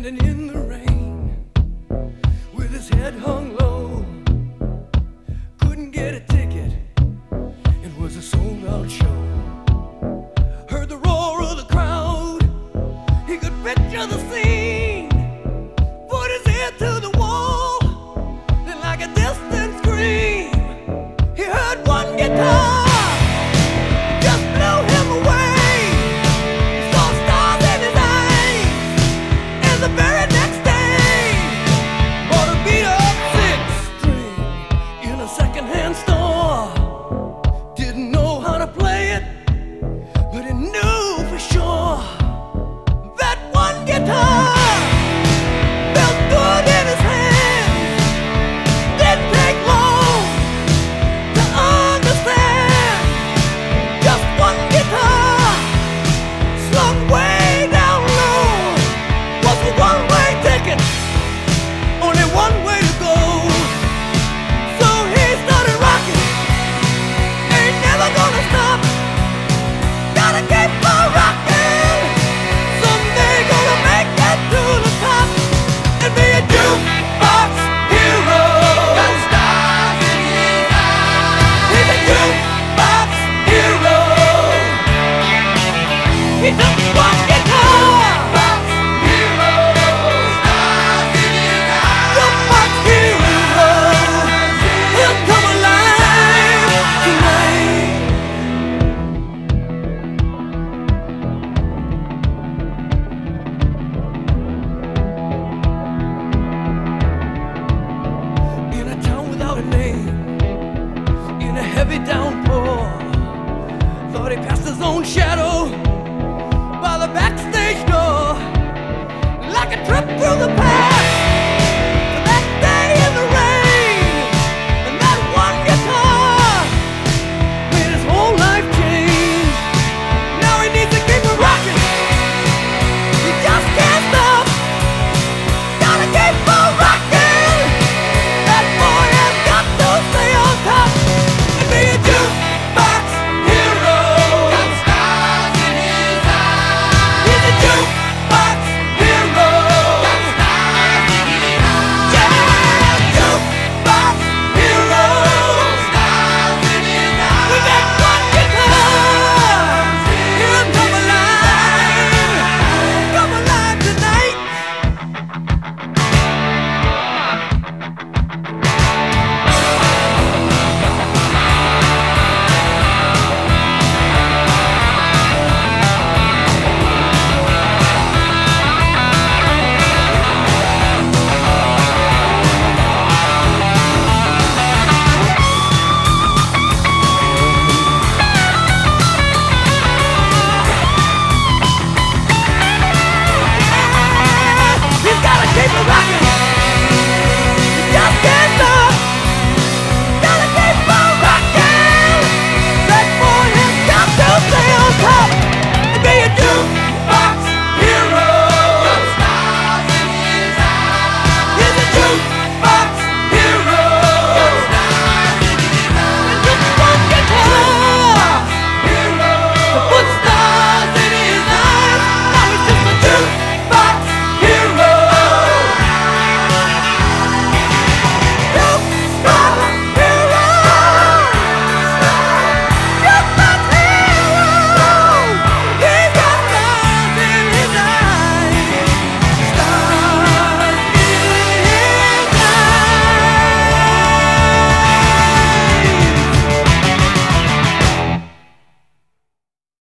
standing in the rain with his head hung low. Couldn't get a ticket, it was a sold-out show. Heard the roar of the crowd, he could picture the scene. Put his ear to the wall, and like a distant scream, he heard one guitar. Heavy downpour, thought he passed his own shadow.